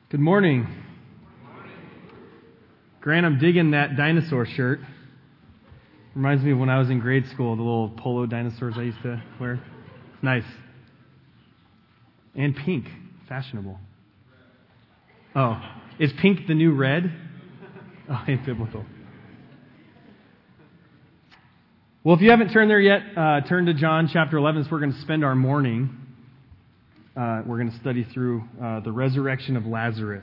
Good morning. Grant, I'm digging that dinosaur shirt. Reminds me of when I was in grade school, the little polo dinosaurs I used to wear. Nice. And pink. Fashionable. Oh, is pink the new red? Oh, ain't biblical. Well, if you haven't turned there yet, turn to John chapter 11. So we're going to spend our morning. We're going to study through the resurrection of Lazarus.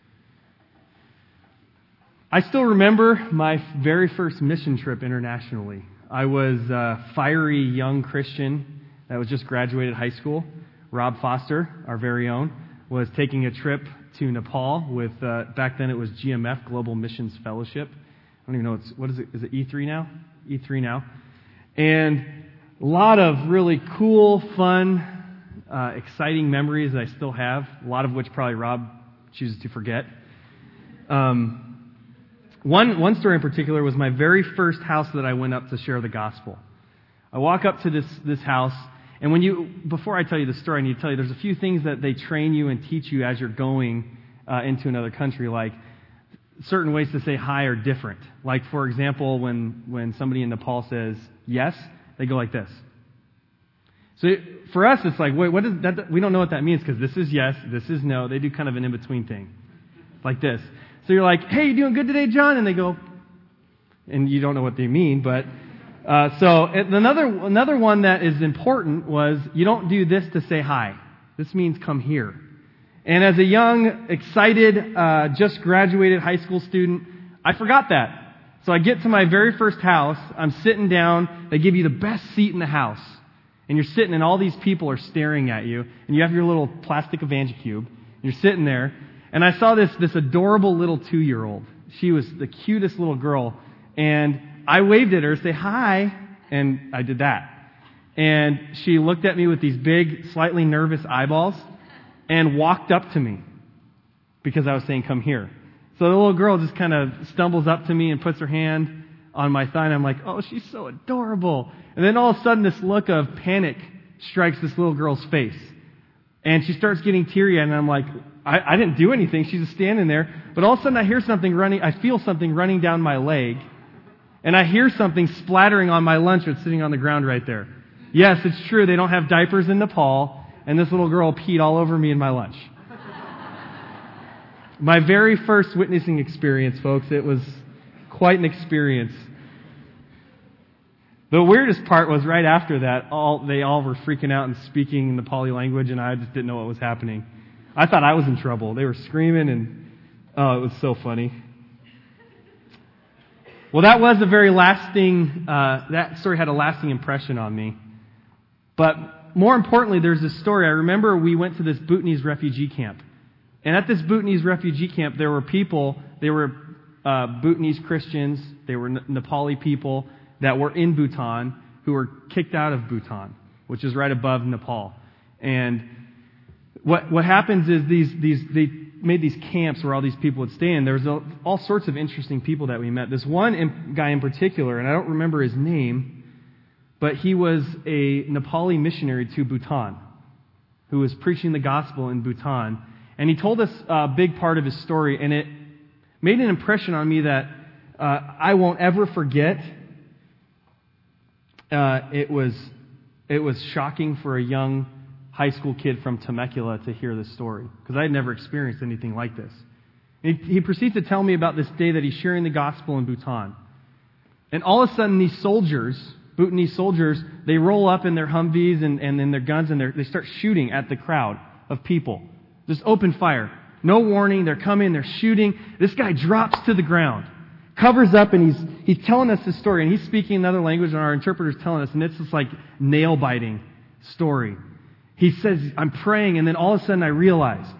I still remember my very first mission trip internationally. I was a fiery young Christian that was just graduated high school. Rob Foster, our very own, was taking a trip to Nepal with, back then it was GMF, Global Missions Fellowship. I don't even know, what is it? Is it E3 now? E3 now. And a lot of really cool, fun, exciting memories that I still have, a lot of which probably Rob chooses to forget. One story in particular was my very first house that I went up to share the gospel. I walk up to this house, and before I tell you the story, I need to tell you there's a few things that they train you and teach you as you're going into another country, like certain ways to say hi are different. Like, for example, when somebody in Nepal says yes, they go like this. So for us, it's like, wait, what is that? We don't know what that means because this is yes, this is no. They do kind of an in-between thing, like this. So you're like, hey, you doing good today, John? And they go, and you don't know what they mean, but so another one that is important was you don't do this to say hi. This means come here. And as a young, excited, just graduated high school student, I forgot that. So I get to my very first house. I'm sitting down. They give you the best seat in the house. And you're sitting, and all these people are staring at you. And you have your little plastic EvangeCube. You're sitting there. And I saw this adorable little 2-year-old. She was the cutest little girl. And I waved at her, say hi, and I did that. And she looked at me with these big, slightly nervous eyeballs and walked up to me because I was saying, come here. So the little girl just kind of stumbles up to me and puts her hand on my thigh, and I'm like, oh, she's so adorable. And then all of a sudden, this look of panic strikes this little girl's face. And she starts getting teary-eyed, and I'm like, I didn't do anything. She's just standing there. But all of a sudden, I feel something running down my leg, and I hear something splattering on my lunch that's sitting on the ground right there. Yes, it's true. They don't have diapers in Nepal, and this little girl peed all over me in my lunch. My very first witnessing experience, folks. It was quite an experience. The weirdest part was right after that, they all were freaking out and speaking Nepali language, and I just didn't know what was happening. I thought I was in trouble. They were screaming, and it was so funny. Well, that was a very lasting, that story had a lasting impression on me. But more importantly, there's this story. I remember we went to this Bhutanese refugee camp. And at this Bhutanese refugee camp, there were people, they were Bhutanese Christians, they were Nepali people that were in Bhutan who were kicked out of Bhutan, which is right above Nepal. And what happens is they made these camps where all these people would stay in. There was all sorts of interesting people that we met. This one guy in particular, and I don't remember his name, but he was a Nepali missionary to Bhutan who was preaching the gospel in Bhutan. And he told us a big part of his story, and it made an impression on me that I won't ever forget. It was shocking for a young high school kid from Temecula to hear this story, because I had never experienced anything like this. He proceeds to tell me about this day that he's sharing the gospel in Bhutan. And all of a sudden, these soldiers, Bhutanese soldiers, they roll up in their Humvees and in their guns, and they start shooting at the crowd of people. Just open fire. No warning. They're coming. They're shooting. This guy drops to the ground, covers up, and he's telling us this story. And he's speaking another language, and our interpreter's telling us. And it's this like nail-biting story. He says, I'm praying, and then all of a sudden I realized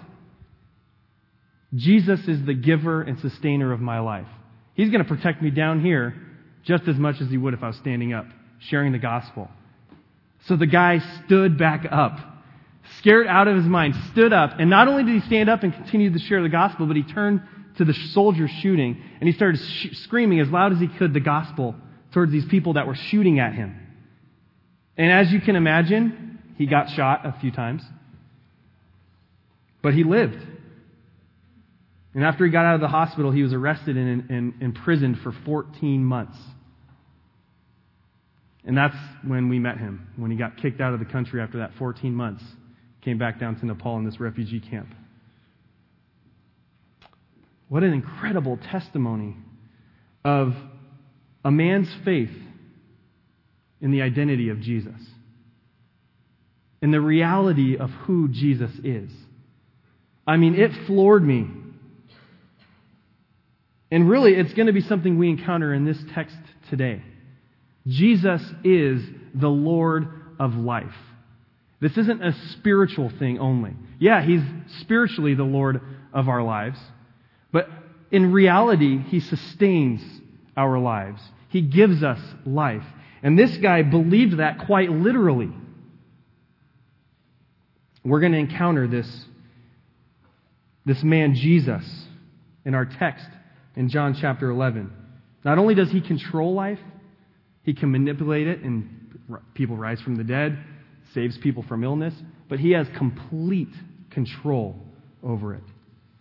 Jesus is the giver and sustainer of my life. He's going to protect me down here just as much as he would if I was standing up, sharing the gospel. So the guy stood back up, scared out of his mind, stood up, and not only did he stand up and continue to share the gospel, but he turned to the soldiers shooting, and he started screaming as loud as he could the gospel towards these people that were shooting at him. And as you can imagine, he got shot a few times, but he lived. And after he got out of the hospital, he was arrested and imprisoned for 14 months. And that's when we met him, when he got kicked out of the country after that 14 months, came back down to Nepal in this refugee camp. What an incredible testimony of a man's faith in the identity of Jesus, in the reality of who Jesus is. I mean, it floored me. And really, it's going to be something we encounter in this text today. Jesus is the Lord of life. This isn't a spiritual thing only. Yeah, He's spiritually the Lord of our lives, but in reality, He sustains our lives. He gives us life. And this guy believed that quite literally. We're going to encounter this man Jesus in our text in John chapter 11. Not only does He control life, He can manipulate it and people rise from the dead, saves people from illness, but He has complete control over it.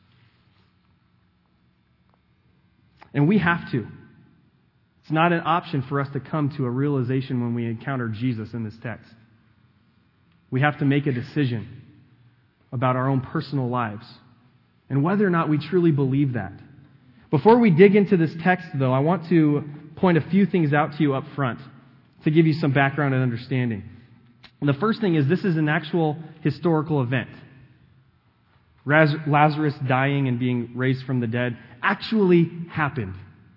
And we have to. It's not an option for us to come to a realization when we encounter Jesus in this text. We have to make a decision about our own personal lives and whether or not we truly believe that. Before we dig into this text, though, I want to point a few things out to you up front to give you some background and understanding. And the first thing is this is an actual historical event. Lazarus dying and being raised from the dead actually happened.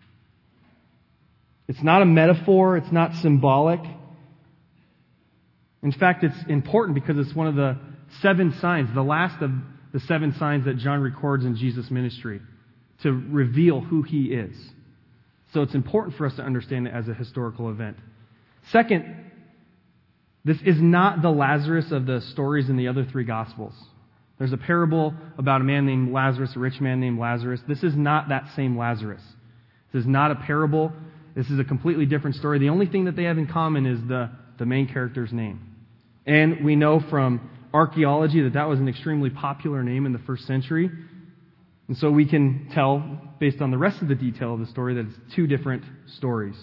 It's not a metaphor. It's not symbolic. In fact, it's important because it's one of the 7 signs, the last of the 7 signs that John records in Jesus' ministry to reveal who He is. So it's important for us to understand it as a historical event. Second, this is not the Lazarus of the stories in the other 3 Gospels. There's a parable about a man named Lazarus, a rich man named Lazarus. This is not that same Lazarus. This is not a parable. This is a completely different story. The only thing that they have in common is the main character's name. And we know from archaeology that was an extremely popular name in the first century. And so we can tell, based on the rest of the detail of the story, that it's 2 different stories.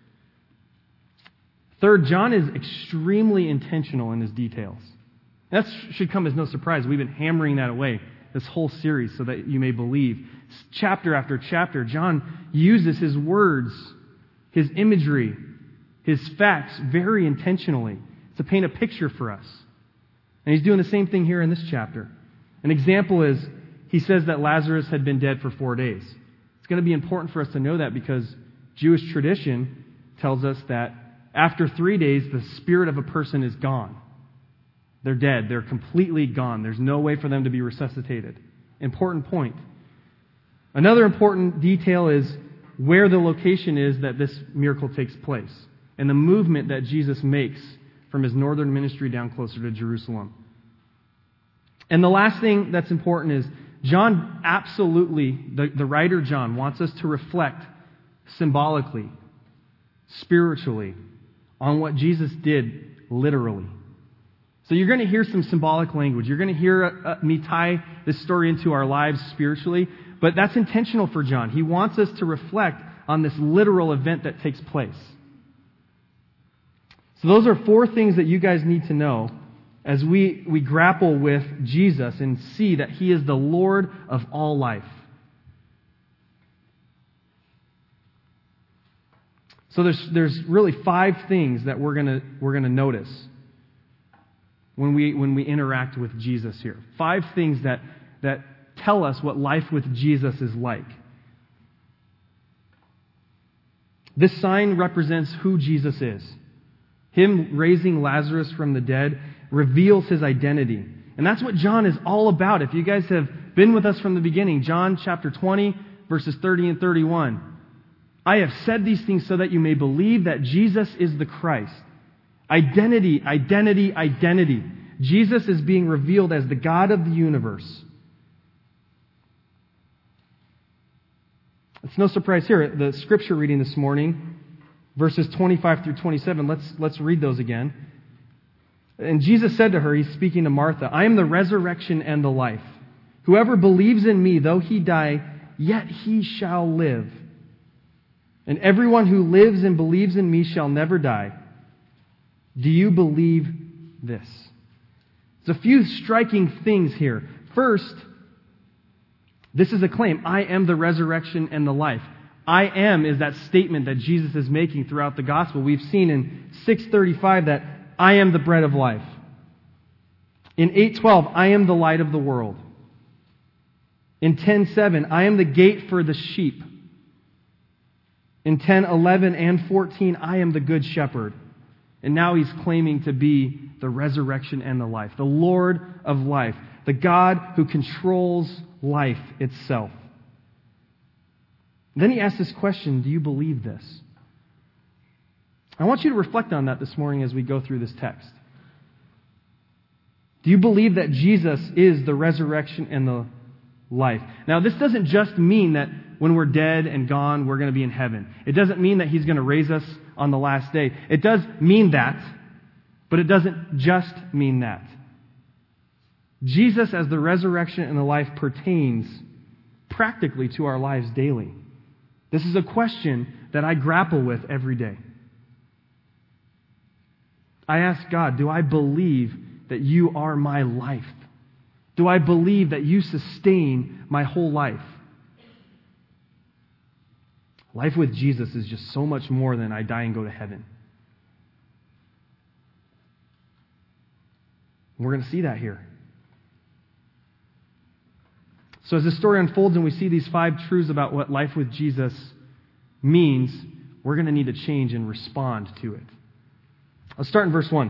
Third, John is extremely intentional in his details. That should come as no surprise. We've been hammering that away this whole series so that you may believe. Chapter after chapter, John uses his words, his imagery, his facts very intentionally to paint a picture for us. And he's doing the same thing here in this chapter. An example is, he says that Lazarus had been dead for 4 days. It's going to be important for us to know that because Jewish tradition tells us that after 3 days, the spirit of a person is gone. They're dead. They're completely gone. There's no way for them to be resuscitated. Important point. Another important detail is where the location is that this miracle takes place and the movement that Jesus makes from His northern ministry down closer to Jerusalem. And the last thing that's important is John absolutely, the writer John, wants us to reflect symbolically, spiritually, on what Jesus did literally. So you're going to hear some symbolic language. You're going to hear me tie this story into our lives spiritually, but that's intentional for John. He wants us to reflect on this literal event that takes place. So those are 4 things that you guys need to know as we grapple with Jesus and see that He is the Lord of all life. So there's really 5 things that we're gonna notice when we interact with Jesus here. 5 things that tell us what life with Jesus is like. This sign represents who Jesus is. Him raising Lazarus from the dead reveals His identity. And that's what John is all about. If you guys have been with us from the beginning, John chapter 20, verses 30 and 31. I have said these things so that you may believe that Jesus is the Christ. Identity, identity, identity. Jesus is being revealed as the God of the universe. It's no surprise here. The scripture reading this morning, verses 25 through 27, let's read those again. And Jesus said to her, He's speaking to Martha, I am the resurrection and the life. Whoever believes in me, though he die, yet he shall live. And everyone who lives and believes in me shall never die. Do you believe this?" There's a few striking things here. First, this is a claim. I am the resurrection and the life. I am is that statement that Jesus is making throughout the gospel. We've seen in 6:35 that I am the bread of life. In 8:12, I am the light of the world. In 10:7, I am the gate for the sheep. In 10:11 and 14, I am the good shepherd. And now he's claiming to be the resurrection and the life, the Lord of life, the God who controls life itself. Then he asks this question, do you believe this? I want you to reflect on that this morning as we go through this text. Do you believe that Jesus is the resurrection and the life? Now, this doesn't just mean that when we're dead and gone, we're going to be in heaven. It doesn't mean that he's going to raise us on the last day. It does mean that, but it doesn't just mean that. Jesus as the resurrection and the life pertains practically to our lives daily. This is a question that I grapple with every day. I ask God, do I believe that you are my life? Do I believe that you sustain my whole life? Life with Jesus is just so much more than I die and go to heaven. We're going to see that here. So as the story unfolds and we see these 5 truths about what life with Jesus means, we're going to need to change and respond to it. Let's start in verse 1.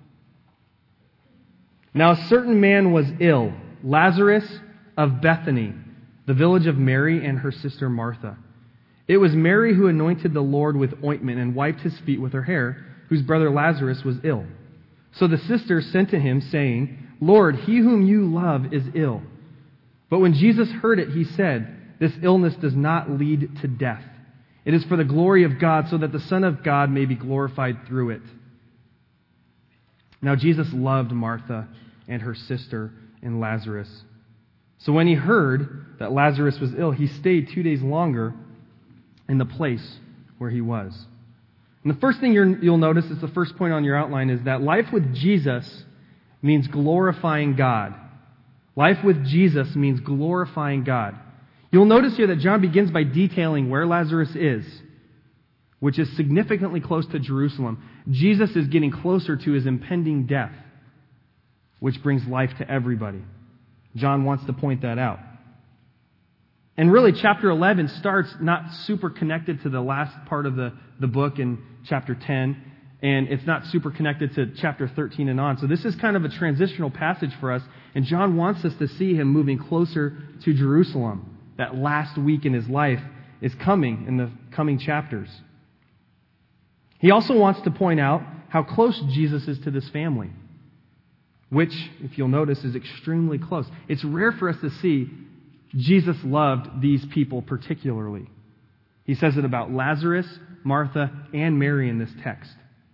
Now a certain man was ill, Lazarus of Bethany, the village of Mary and her sister Martha. It was Mary who anointed the Lord with ointment and wiped his feet with her hair, whose brother Lazarus was ill. So the sisters sent to him, saying, "Lord, he whom you love is ill." But when Jesus heard it, he said, "This illness does not lead to death. It is for the glory of God, so that the Son of God may be glorified through it." Now Jesus loved Martha and her sister and Lazarus. So when he heard that Lazarus was ill, he stayed 2 days longer in the place where he was. And the first thing you'll notice is the first point on your outline is that life with Jesus means glorifying God. Life with Jesus means glorifying God. You'll notice here that John begins by detailing where Lazarus is, which is significantly close to Jerusalem. Jesus is getting closer to his impending death, which brings life to everybody. John wants to point that out. And really, chapter 11 starts not super connected to the last part of the book in chapter 10, and it's not super connected to chapter 13 and on. So this is kind of a transitional passage for us, and John wants us to see him moving closer to Jerusalem. That last week in his life is coming in the coming chapters. He also wants to point out how close Jesus is to this family, which, if you'll notice, is extremely close. It's rare for us to see Jesus loved these people particularly. He says it about Lazarus, Martha, and Mary in this text.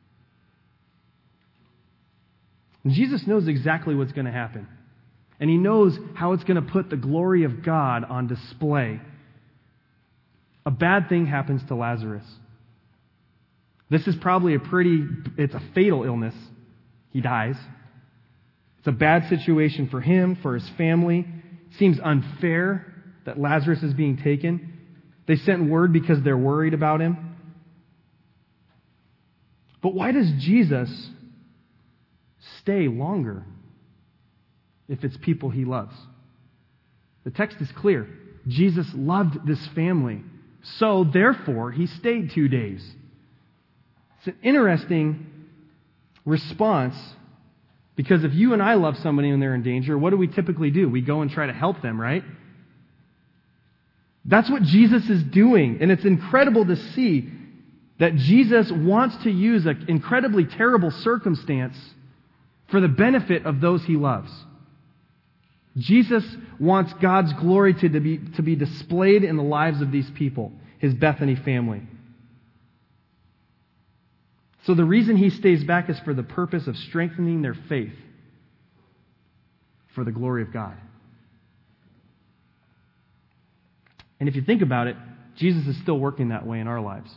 And Jesus knows exactly what's going to happen. And he knows how it's going to put the glory of God on display. A bad thing happens to Lazarus. This is probably it's a fatal illness. He dies. It's a bad situation for him, for his family. It seems unfair that Lazarus is being taken. They sent word because they're worried about him. But why does Jesus stay longer if it's people he loves? The text is clear. Jesus loved this family. So, therefore, he stayed 2 days. It's an interesting response, because if you and I love somebody when they're in danger, what do we typically do? We go and try to help them, right? That's what Jesus is doing. And it's incredible to see that Jesus wants to use an incredibly terrible circumstance for the benefit of those he loves. Jesus wants God's glory to be displayed in the lives of these people, his Bethany family. So the reason he stays back is for the purpose of strengthening their faith for the glory of God. And if you think about it, Jesus is still working that way in our lives.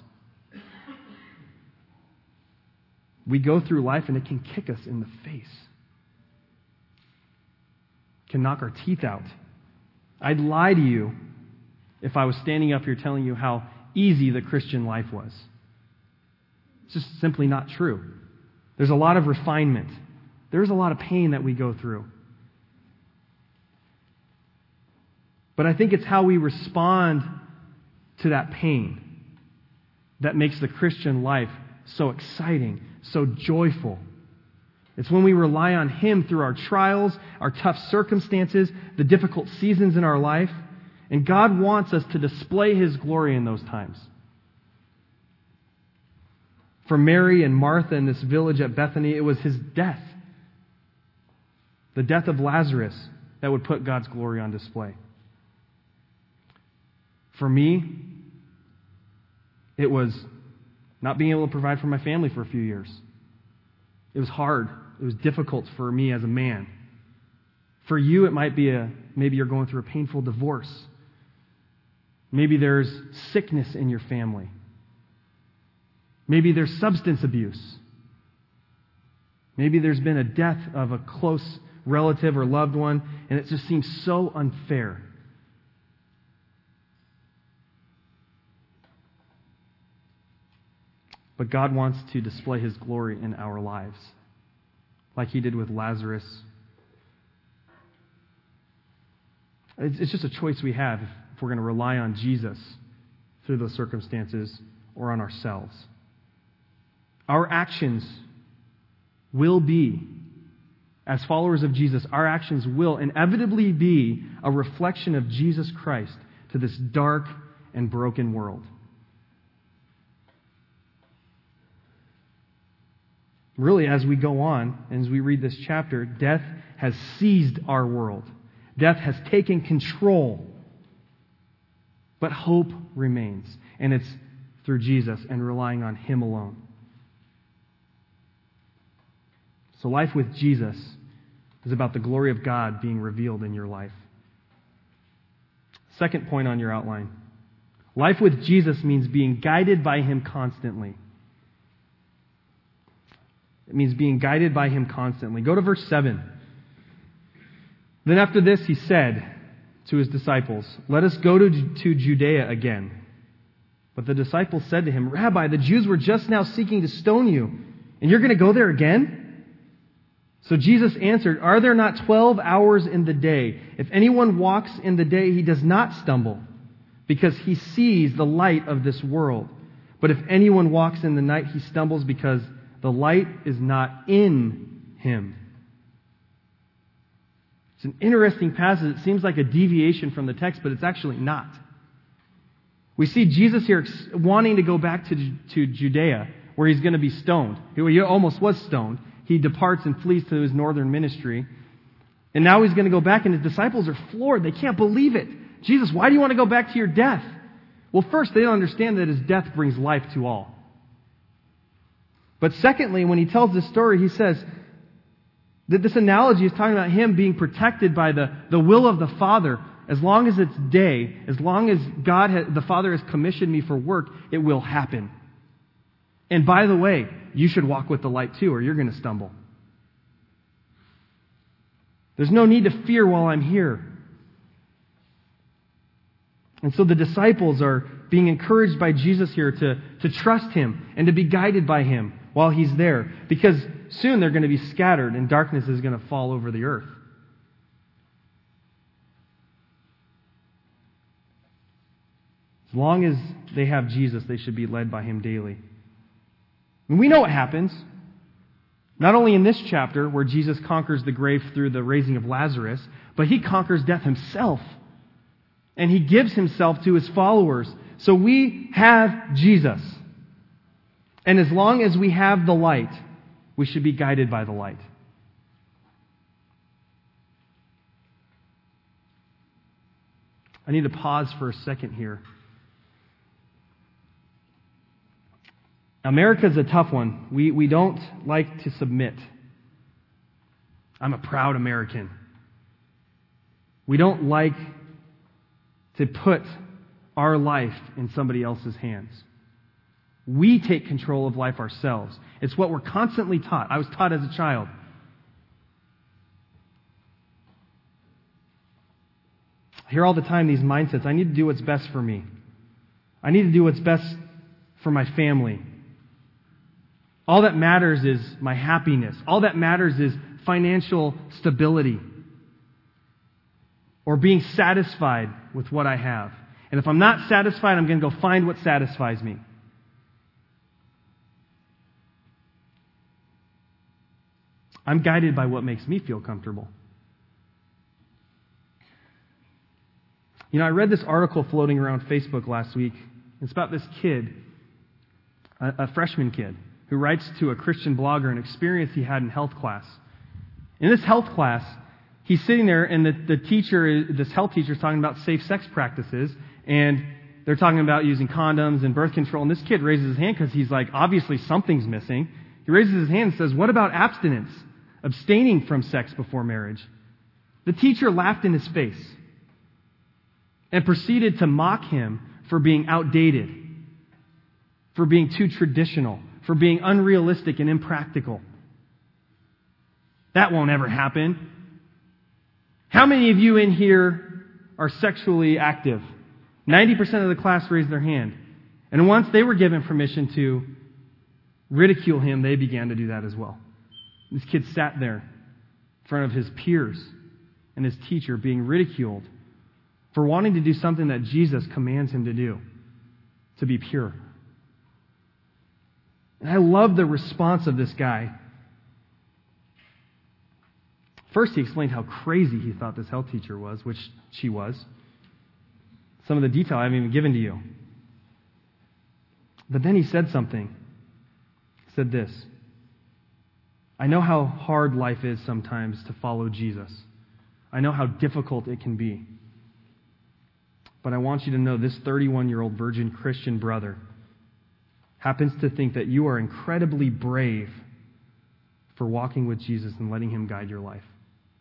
We go through life and it can kick us in the face. It can knock our teeth out. I'd lie to you if I was standing up here telling you how easy the Christian life was. It's just simply not true. There's a lot of refinement. There's a lot of pain that we go through. But I think it's how we respond to that pain that makes the Christian life so exciting, so joyful. It's when we rely on Him through our trials, our tough circumstances, the difficult seasons in our life. And God wants us to display His glory in those times. For Mary and Martha in this village at Bethany, it was His death, the death of Lazarus, that would put God's glory on display. For me, it was not being able to provide for my family for a few years. It was hard. It was difficult for me as a man. For you, it might be maybe you're going through a painful divorce. Maybe there's sickness in your family. Maybe there's substance abuse. Maybe there's been a death of a close relative or loved one, and it just seems so unfair. But God wants to display His glory in our lives, like He did with Lazarus. It's just a choice we have if we're going to rely on Jesus through those circumstances or on ourselves. Our actions will be, as followers of Jesus, our actions will inevitably be a reflection of Jesus Christ to this dark and broken world. Really, as we go on, and as we read this chapter, death has seized our world. Death has taken control. But hope remains, and it's through Jesus and relying on Him alone. So life with Jesus is about the glory of God being revealed in your life. Second point on your outline. Life with Jesus means being guided by Him constantly. It means being guided by Him constantly. Go to verse 7. Then after this He said to His disciples, "Let us go to Judea again." But the disciples said to Him, "Rabbi, the Jews were just now seeking to stone you, and you're going to go there again?" So Jesus answered, "Are there not 12 hours in the day? If anyone walks in the day, he does not stumble, because he sees the light of this world. But if anyone walks in the night, he stumbles because the light is not in him." It's an interesting passage. It seems like a deviation from the text, but it's actually not. We see Jesus here wanting to go back to Judea, where He's going to be stoned. He almost was stoned. He departs and flees to His northern ministry. And now He's going to go back, and His disciples are floored. They can't believe it. "Jesus, why do you want to go back to your death?" Well, first, they don't understand that His death brings life to all. But secondly, when He tells this story, He says that this analogy is talking about Him being protected by the will of the Father. As long as it's day, as long as the Father has commissioned me for work, it will happen. And by the way, you should walk with the light too, or you're going to stumble. There's no need to fear while I'm here. And so the disciples are being encouraged by Jesus here to trust Him and to be guided by Him while He's there. Because soon they're going to be scattered and darkness is going to fall over the earth. As long as they have Jesus, they should be led by Him daily. And we know what happens. Not only in this chapter, where Jesus conquers the grave through the raising of Lazarus, but He conquers death Himself. And He gives Himself to His followers. So we have Jesus. And as long as we have the light, we should be guided by the light. I need to pause for a second here. America's a tough one. We don't like to submit. I'm a proud American. We don't like to put our life in somebody else's hands. We take control of life ourselves. It's what we're constantly taught. I was taught as a child. I hear all the time these mindsets. I need to do what's best for me. I need to do what's best for my family. All that matters is my happiness. All that matters is financial stability or being satisfied with what I have. And if I'm not satisfied, I'm going to go find what satisfies me. I'm guided by what makes me feel comfortable. You know, I read this article floating around Facebook last week. It's about this kid, a freshman kid, who writes to a Christian blogger an experience he had in health class. In this health class, he's sitting there, and this health teacher is talking about safe sex practices, and they're talking about using condoms and birth control. And this kid raises his hand because he's like, obviously something's missing. He raises his hand and says, "What about abstinence? Abstaining from sex before marriage?" The teacher laughed in his face and proceeded to mock him for being outdated, for being too traditional, for being unrealistic and impractical. That won't ever happen. How many of you in here are sexually active? 90% of the class raised their hand. And once they were given permission to ridicule him, they began to do that as well. This kid sat there in front of his peers and his teacher being ridiculed for wanting to do something that Jesus commands him to do, to be pure. And I love the response of this guy. First, he explained how crazy he thought this health teacher was, which she was. Some of the detail I haven't even given to you. But then he said something. He said this: "I know how hard life is sometimes to follow Jesus. I know how difficult it can be. But I want you to know this 31-year-old virgin Christian brother happens to think that you are incredibly brave for walking with Jesus and letting him guide your life."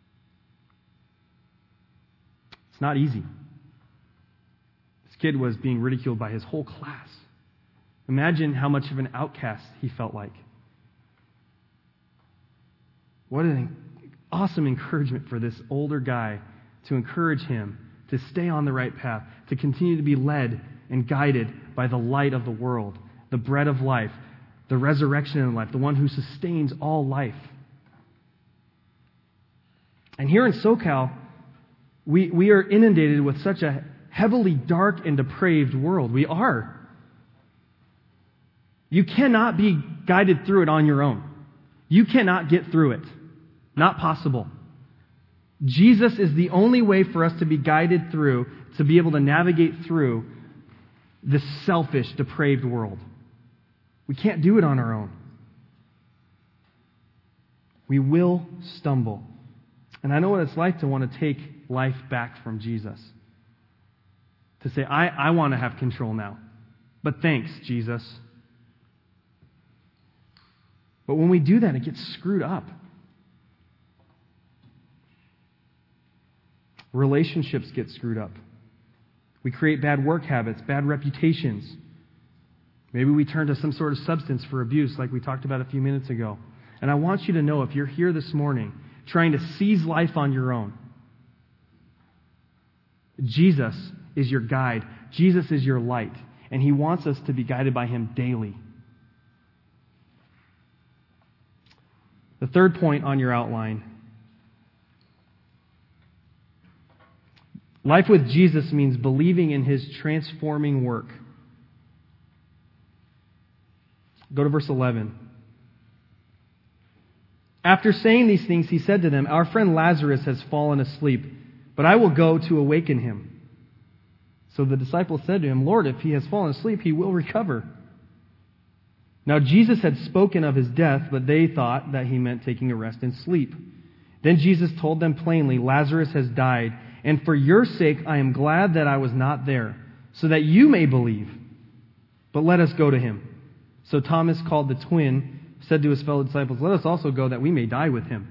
It's not easy. This kid was being ridiculed by his whole class. Imagine how much of an outcast he felt like. What an awesome encouragement for this older guy to encourage him to stay on the right path, to continue to be led and guided by the light of the world, the bread of life, the resurrection in life, the one who sustains all life. And here in SoCal, we are inundated with such a heavily dark and depraved world. We are. You cannot be guided through it on your own. You cannot get through it. Not possible. Jesus is the only way for us to be guided through, to be able to navigate through this selfish, depraved world. We can't do it on our own. We will stumble. And I know what it's like to want to take life back from Jesus. To say, I want to have control now. But thanks, Jesus. But when we do that, it gets screwed up. Relationships get screwed up. We create bad work habits, bad reputations. Maybe we turn to some sort of substance for abuse like we talked about a few minutes ago. And I want you to know, if you're here this morning trying to seize life on your own, Jesus is your guide. Jesus is your light. And He wants us to be guided by Him daily. The third point on your outline: life with Jesus means believing in His transforming work. Go to verse 11. After saying these things, He said to them, "Our friend Lazarus has fallen asleep, but I will go to awaken him." So the disciples said to Him, "Lord, if he has fallen asleep, he will recover." Now Jesus had spoken of his death, but they thought that He meant taking a rest and sleep. Then Jesus told them plainly, "Lazarus has died, and for your sake I am glad that I was not there, so that you may believe. But let us go to him." So Thomas, called the twin, said to his fellow disciples, "Let us also go, that we may die with him."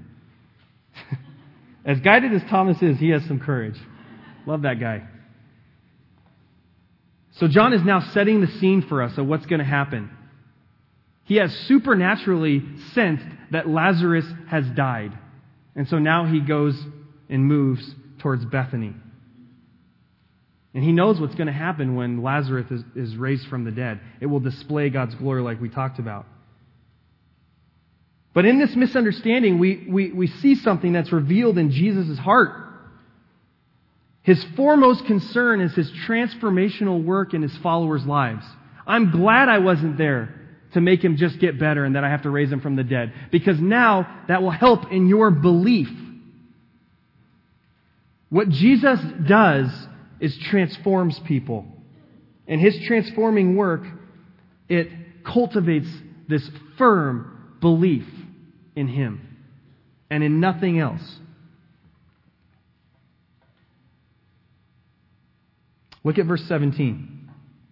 As guided as Thomas is, he has some courage. Love that guy. So John is now setting the scene for us of what's going to happen. He has supernaturally sensed that Lazarus has died. And so now he goes and moves towards Bethany. And he knows what's going to happen when Lazarus is raised from the dead. It will display God's glory like we talked about. But in this misunderstanding, we see something that's revealed in Jesus' heart. His foremost concern is his transformational work in his followers' lives. I'm glad I wasn't there to make him just get better and that I have to raise him from the dead, because now that will help in your belief. What Jesus does is transforms people. And his transforming work, it cultivates this firm belief in him and in nothing else. Look at verse 17.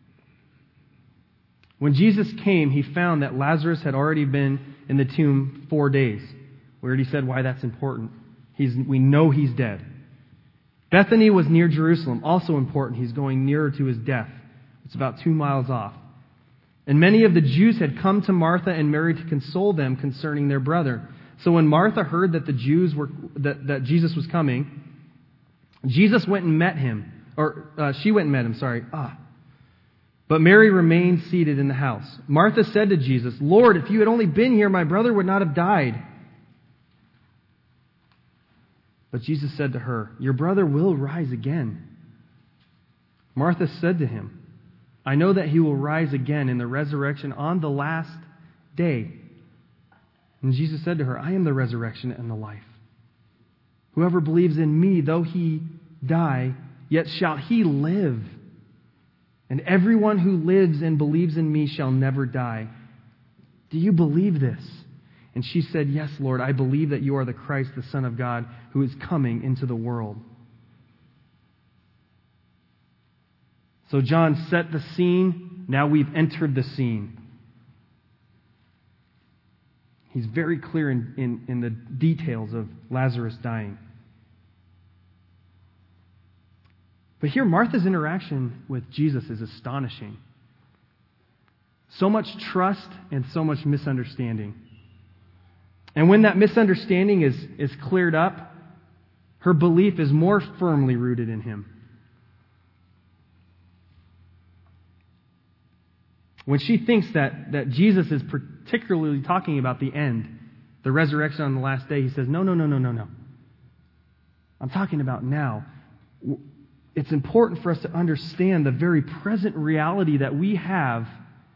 When Jesus came, he found that Lazarus had already been in the tomb 4 days. We already said why that's important. We know he's dead. Bethany was near Jerusalem, also important. He's going nearer to his death. It's about 2 miles off. And many of the Jews had come to Martha and Mary to console them concerning their brother. So when Martha heard that that Jesus was coming, Jesus went and met him. She went and met him, But Mary remained seated in the house. Martha said to Jesus, "Lord, if you had only been here, my brother would not have died." But Jesus said to her, "Your brother will rise again." Martha said to him, "I know that he will rise again in the resurrection on the last day." And Jesus said to her, "I am the resurrection and the life. Whoever believes in me, though he die, yet shall he live. And everyone who lives and believes in me shall never die. Do you believe this?" And she said, "Yes, Lord, I believe that you are the Christ, the Son of God, who is coming into the world." So John set the scene. Now we've entered the scene. He's very clear in the details of Lazarus dying. But here, Martha's interaction with Jesus is astonishing. So much trust and so much misunderstanding. And when that misunderstanding is cleared up, her belief is more firmly rooted in him. When she thinks that Jesus is particularly talking about the end, the resurrection on the last day, he says, No. I'm talking about now. It's important for us to understand the very present reality that we have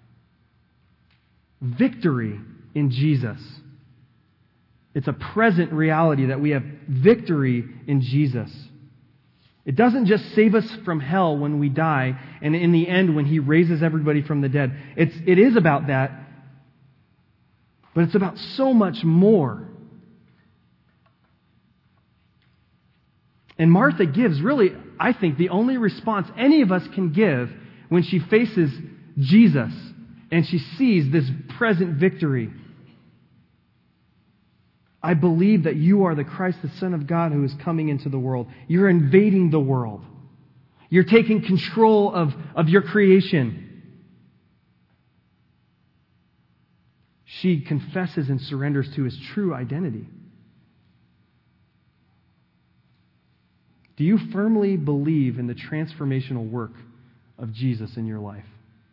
victory in Jesus. It's a present reality that we have victory in Jesus. It doesn't just save us from hell when we die, and in the end when he raises everybody from the dead. It is about that, but it's about so much more. And Martha gives, really, I think, the only response any of us can give when she faces Jesus and she sees this present victory. I believe that you are the Christ, the Son of God, who is coming into the world. You're invading the world. You're taking control of your creation. She confesses and surrenders to his true identity. Do you firmly believe in the transformational work of Jesus in your life?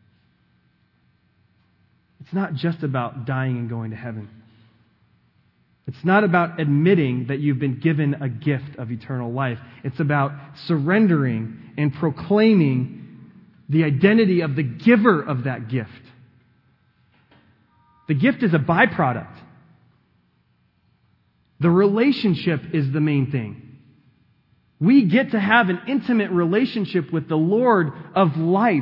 It's not just about dying and going to heaven. It's not about admitting that you've been given a gift of eternal life. It's about surrendering and proclaiming the identity of the giver of that gift. The gift is a byproduct. The relationship is the main thing. We get to have an intimate relationship with the Lord of life.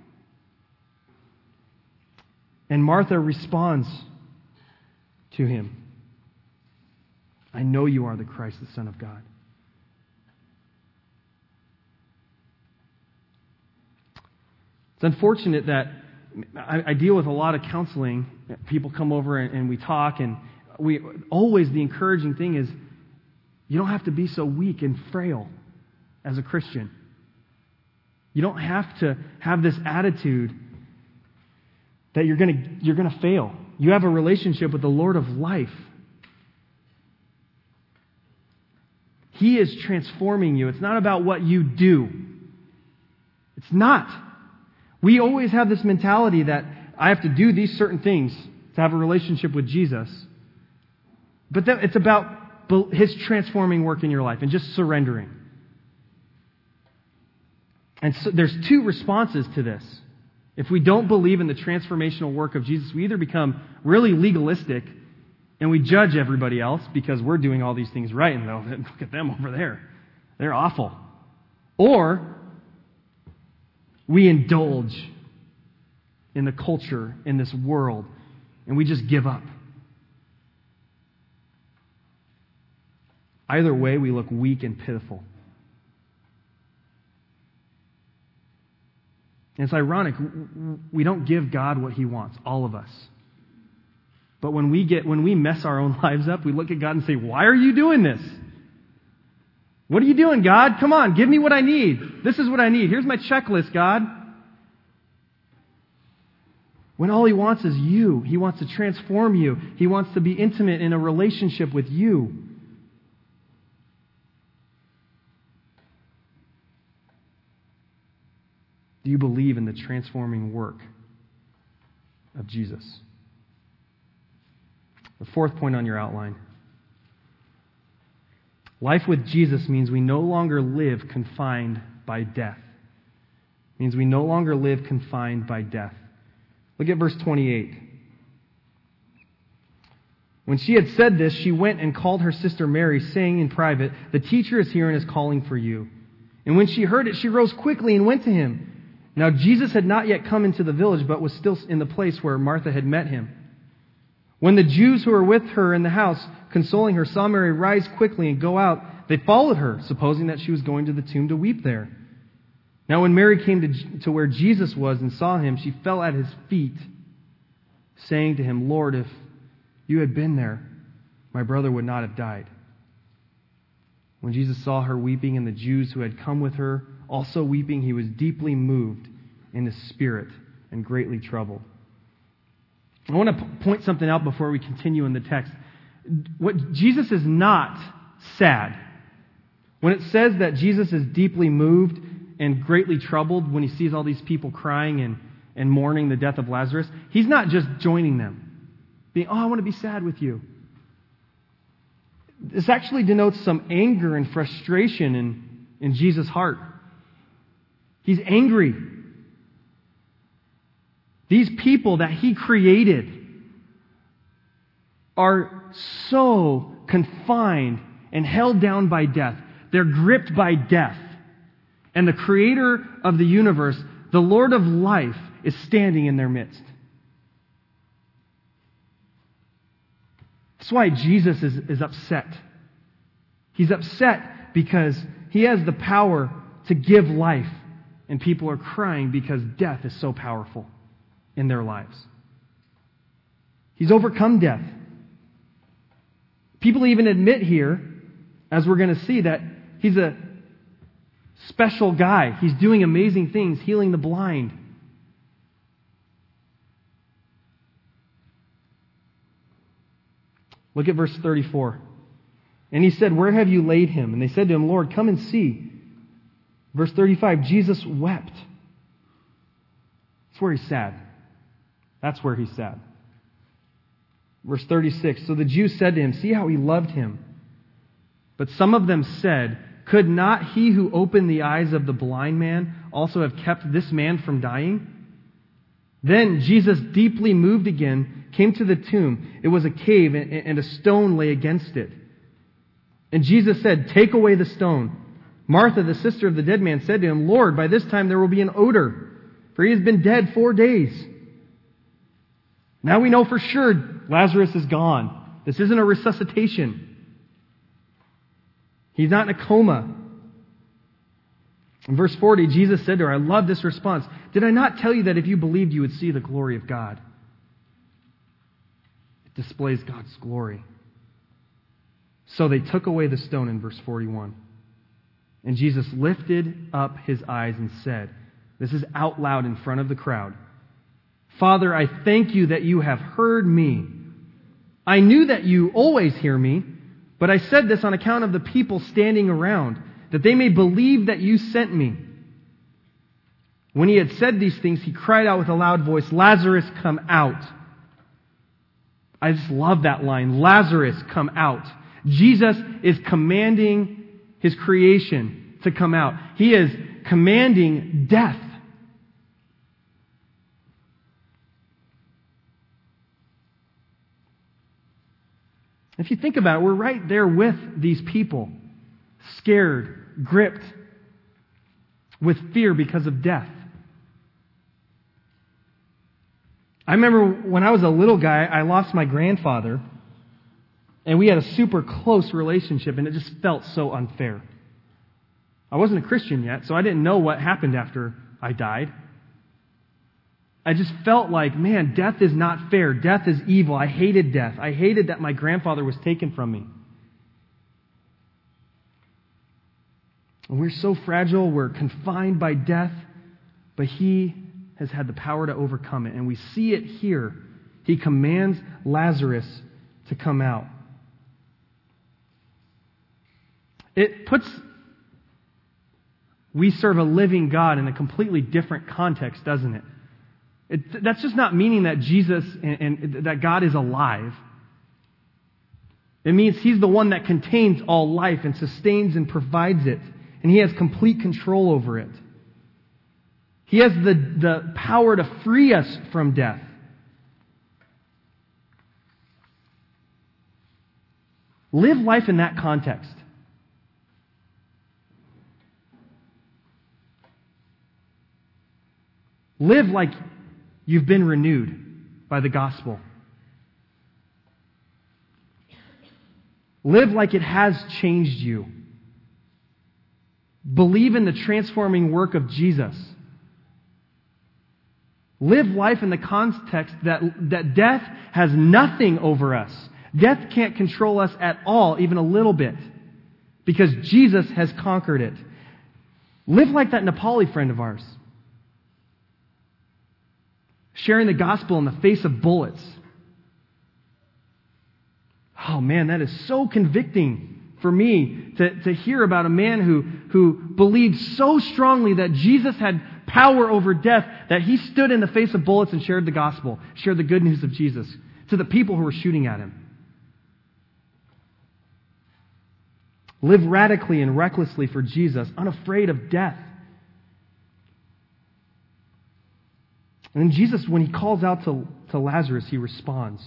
And Martha responds to him. I know you are the Christ, the Son of God. It's unfortunate that I deal with a lot of counseling. People come over and we talk, and the encouraging thing is, you don't have to be so weak and frail as a Christian. You don't have to have this attitude that you're going to fail. You have a relationship with the Lord of life. He is transforming you. It's not about what you do. It's not. We always have this mentality that I have to do these certain things to have a relationship with Jesus. But it's about His transforming work in your life and just surrendering. And so there's two responses to this. If we don't believe in the transformational work of Jesus, we either become really legalistic and we judge everybody else because we're doing all these things right, and look at them over there. They're awful. Or we indulge in the culture, in this world, and we just give up. Either way, we look weak and pitiful. And it's ironic, we don't give God what He wants, all of us. But when we mess our own lives up, we look at God and say, why are you doing this? What are you doing, God? Come on, give me what I need. This is what I need. Here's my checklist, God. When all He wants is you. He wants to transform you. He wants to be intimate in a relationship with you. Do you believe in the transforming work of Jesus? The fourth point on your outline. Life with Jesus means we no longer live confined by death. It means we no longer live confined by death. Look at verse 28. When she had said this, she went and called her sister Mary, saying in private, "The teacher is here and is calling for you." And when she heard it, she rose quickly and went to Him. Now Jesus had not yet come into the village, but was still in the place where Martha had met Him. When the Jews who were with her in the house, consoling her, saw Mary rise quickly and go out, they followed her, supposing that she was going to the tomb to weep there. Now when Mary came to where Jesus was and saw Him, she fell at His feet, saying to Him, "Lord, if you had been there, my brother would not have died." When Jesus saw her weeping and the Jews who had come with her also weeping, He was deeply moved in His spirit and greatly troubled. I want to point something out before we continue in the text. Jesus is not sad. When it says that Jesus is deeply moved and greatly troubled when He sees all these people crying and mourning the death of Lazarus, He's not just joining them, being, "Oh, I want to be sad with you." This actually denotes some anger and frustration in Jesus' heart. He's angry. These people that He created are so confined and held down by death. They're gripped by death. And the Creator of the universe, the Lord of life, is standing in their midst. That's why Jesus is upset. He's upset because He has the power to give life. And people are crying because death is so powerful in their lives. He's overcome death. People even admit here, as we're going to see, that He's a special guy. He's doing amazing things, healing the blind. Look at verse 34. And He said, "Where have you laid Him?" And they said to Him, "Lord, come and see." Verse 35, Jesus wept. That's where He's sad. That's where He's sad. Verse 36, so the Jews said to Him, "See how He loved him." But some of them said, "Could not He who opened the eyes of the blind man also have kept this man from dying?" Then Jesus, deeply moved again, came to the tomb. It was a cave, and a stone lay against it. And Jesus said, "Take away the stone." Martha, the sister of the dead man, said to Him, "Lord, by this time there will be an odor, for he has been dead 4 days." Now we know for sure Lazarus is gone. This isn't a resuscitation. He's not in a coma. In verse 40, Jesus said to her, I love this response, "Did I not tell you that if you believed you would see the glory of God?" It displays God's glory. So they took away the stone in verse 41. And Jesus lifted up His eyes and said, This is out loud in front of the crowd. Father, I thank you that you have heard me. I knew that you always hear me, but I said this on account of the people standing around, that they may believe that you sent me. When he had said these things, he cried out with a loud voice, Lazarus, come out. I just love that line, Lazarus, come out. Jesus is commanding his creation to come out. He is commanding death. If you think about it, we're right there with these people, scared, gripped with fear because of death. I remember when I was a little guy, I lost my grandfather, and we had a super close relationship, and it just felt so unfair. I wasn't a Christian yet, so I didn't know what happened after I died. I just felt like, man, death is not fair. Death is evil. I hated death. I hated that my grandfather was taken from me. And we're so fragile. We're confined by death. But he has had the power to overcome it. And we see it here. He commands Lazarus to come out. It puts we serve a living God in a completely different context, doesn't it? That's just not meaning that Jesus and that God is alive. It means He's the one that contains all life and sustains and provides it. And He has complete control over it. He has the power to free us from death. Live life in that context. Live like you've been renewed by the gospel. Live like it has changed you. Believe in the transforming work of Jesus. Live life in the context that death has nothing over us. Death can't control us at all, even a little bit, because Jesus has conquered it. Live like that Nepali friend of ours, sharing the gospel in the face of bullets. Oh man, that is so convicting for me to hear about a man who believed so strongly that Jesus had power over death that he stood in the face of bullets and shared the gospel, shared the good news of Jesus to the people who were shooting at him. Live radically and recklessly for Jesus, unafraid of death. And then Jesus, when He calls out to Lazarus, He responds.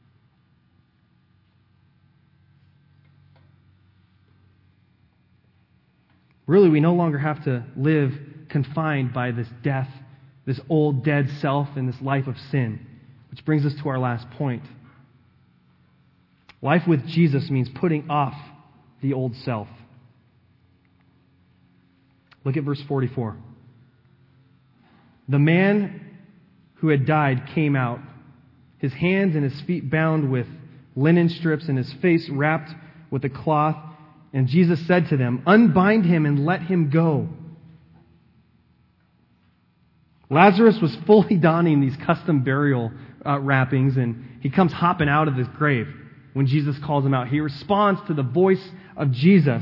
Really, we no longer have to live confined by this death, this old dead self, and this life of sin. Which brings us to our last point. Life with Jesus means putting off the old self. Look at verse 44. The man who had died came out, his hands and his feet bound with linen strips and his face wrapped with a cloth. And Jesus said to them, "Unbind him and let him go." Lazarus was fully donning these custom burial wrappings, and he comes hopping out of his grave when Jesus calls him out. He responds to the voice of Jesus.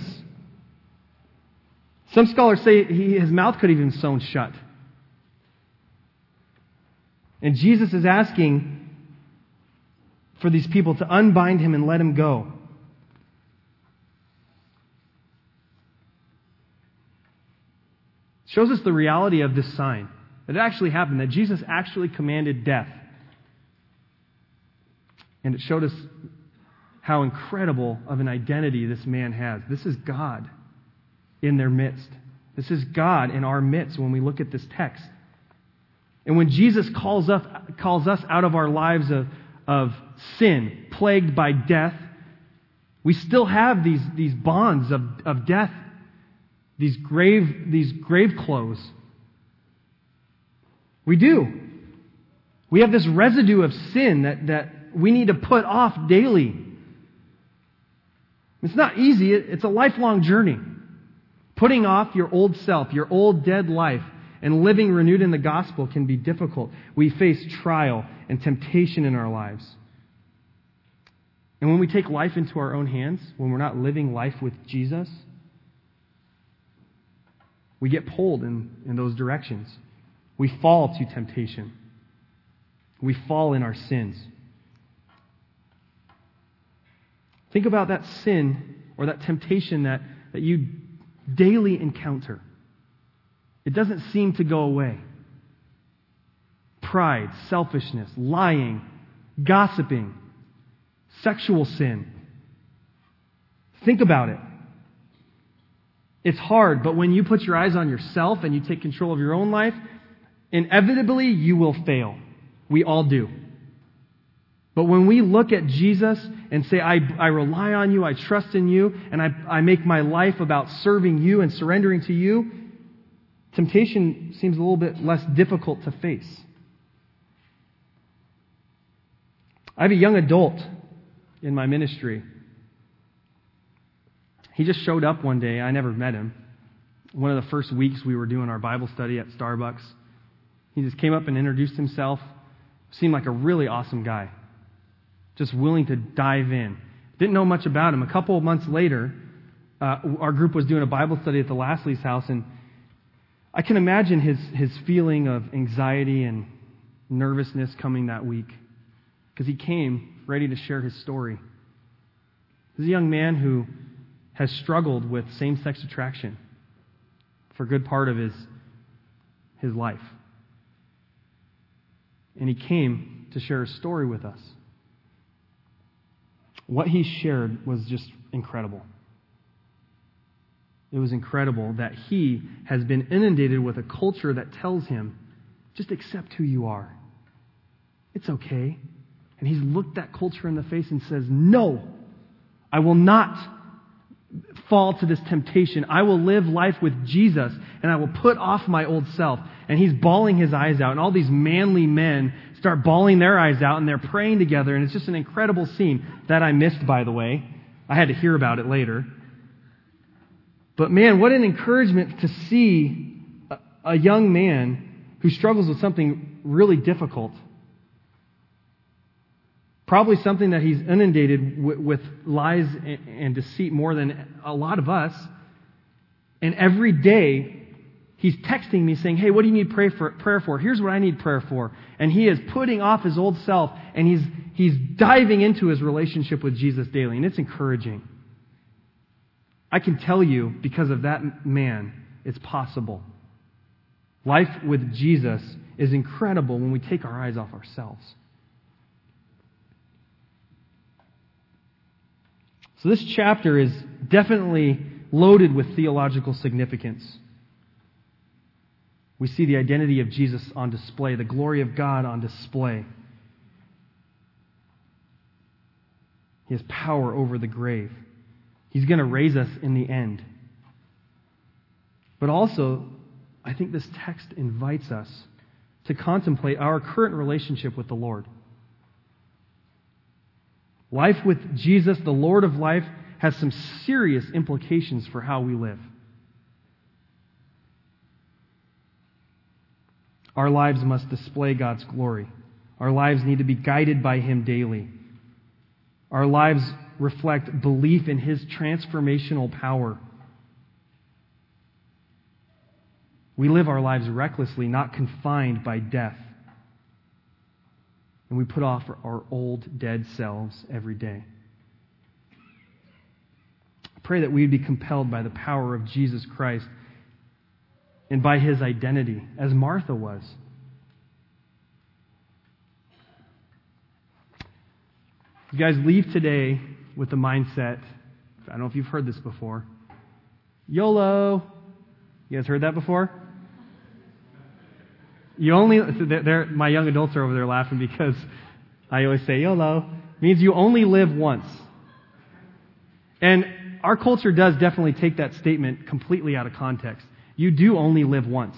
Some scholars say his mouth could have even sewn shut. And Jesus is asking for these people to unbind him and let him go. Shows us the reality of this sign. That it actually happened, that Jesus actually commanded death. And it showed us how incredible of an identity this man has. This is God in their midst. This is God in our midst when we look at this text. And when Jesus calls us out of our lives of sin, plagued by death, we still have these bonds of death, these grave clothes. We do. We have this residue of sin that we need to put off daily. It's not easy. It's a lifelong journey. Putting off your old self, your old dead life. And living renewed in the gospel can be difficult. We face trial and temptation in our lives. And when we take life into our own hands, when we're not living life with Jesus, we get pulled in those directions. We fall to temptation. We fall in our sins. Think about that sin or that temptation that you daily encounter. It doesn't seem to go away. Pride, selfishness, lying, gossiping, sexual sin. Think about it. It's hard, but when you put your eyes on yourself and you take control of your own life, inevitably you will fail. We all do. But when we look at Jesus and say, I rely on you, I trust in you, and I make my life about serving you and surrendering to you, temptation seems a little bit less difficult to face. I have a young adult in my ministry. He just showed up one day. I never met him. One of the first weeks we were doing our Bible study at Starbucks. He just came up and introduced himself. Seemed like a really awesome guy. Just willing to dive in. Didn't know much about him. A couple of months later, our group was doing a Bible study at the Lashley's house, and I can imagine his feeling of anxiety and nervousness coming that week, because he came ready to share his story. He's a young man who has struggled with same-sex attraction for a good part of his life. And he came to share his story with us. What he shared was just incredible. It was incredible that he has been inundated with a culture that tells him, just accept who you are. It's okay. And he's looked that culture in the face and says, no, I will not fall to this temptation. I will live life with Jesus, and I will put off my old self. And he's bawling his eyes out, and all these manly men start bawling their eyes out, and they're praying together, and it's just an incredible scene that I missed, by the way. I had to hear about it later. But man, what an encouragement to see a young man who struggles with something really difficult. Probably something that he's inundated with lies and deceit more than a lot of us. And every day, he's texting me saying, hey, what do you need prayer for? Here's what I need prayer for. And he is putting off his old self, and he's diving into his relationship with Jesus daily. And it's encouraging. I can tell you, because of that man, it's possible. Life with Jesus is incredible when we take our eyes off ourselves. So this chapter is definitely loaded with theological significance. We see the identity of Jesus on display, the glory of God on display. He has power over the grave. He's going to raise us in the end. But also, I think this text invites us to contemplate our current relationship with the Lord. Life with Jesus, the Lord of life, has some serious implications for how we live. Our lives must display God's glory. Our lives need to be guided by Him daily. Our lives reflect belief in His transformational power. We live our lives recklessly, not confined by death. And we put off our old, dead selves every day. I pray that we would be compelled by the power of Jesus Christ and by His identity, as Martha was. You guys leave today with the mindset, I don't know if you've heard this before, YOLO. You guys heard that before? My young adults are over there laughing because I always say YOLO. It means you only live once. And our culture does definitely take that statement completely out of context. You do only live once.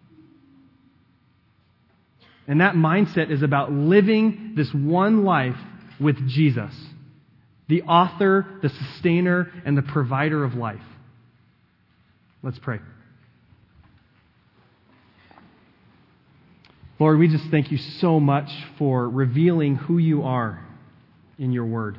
And that mindset is about living this one life with Jesus, the author, the sustainer, and the provider of life. Let's pray. Lord, we just thank you so much for revealing who you are in your word.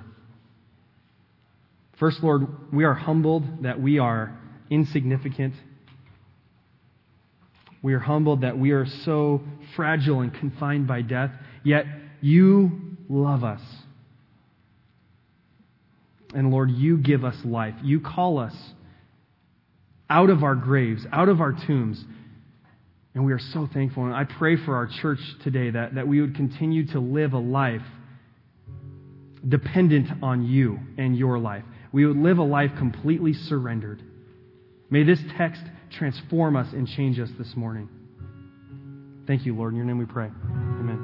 First, Lord, we are humbled that we are insignificant. We are humbled that we are so fragile and confined by death, yet you love us. And Lord, you give us life. You call us out of our graves, out of our tombs. And we are so thankful. And I pray for our church today that we would continue to live a life dependent on you and your life. We would live a life completely surrendered. May this text transform us and change us this morning. Thank you, Lord. In your name we pray. Amen.